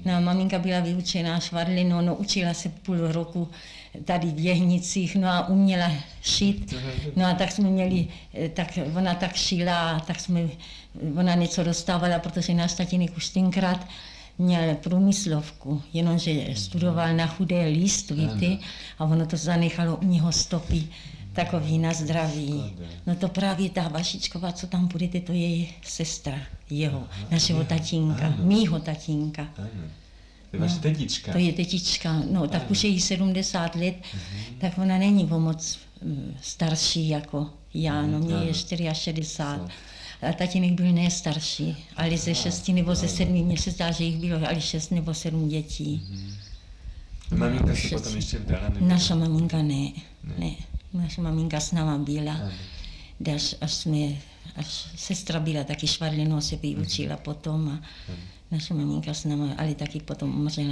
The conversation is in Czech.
No a maminka byla vyučená švadlinou, no učila se půl roku tady v Jehnicích, no a uměla šít. No a tak jsme měli, tak ona tak šila, ona něco dostávala, protože náš tatínek už tenkrát měl průmyslovku, jenomže studoval na Chudé Líst, víte, a ono to zanechalo u něho stopy takový na zdraví. No to právě ta Vašičková, co tam budete, to je sestra jeho, našeho tatínka, mýho tatínka. To je vaše tetička. To je tetička, no tak už je jí 70 let, tak ona není o moc starší jako já, no mě je 64. A tatínek byl ne starší, ale ze 6 nebo ze 7, mně se zdá, že jich bylo ale 6 nebo 7 dětí. Maminka se potom ještě vdala? Naša maminka ne. Naša maminka s náma byla, až sestra byla taky švadlinou, se vyučila potom a naša maminka s náma, ale taky potom umřela.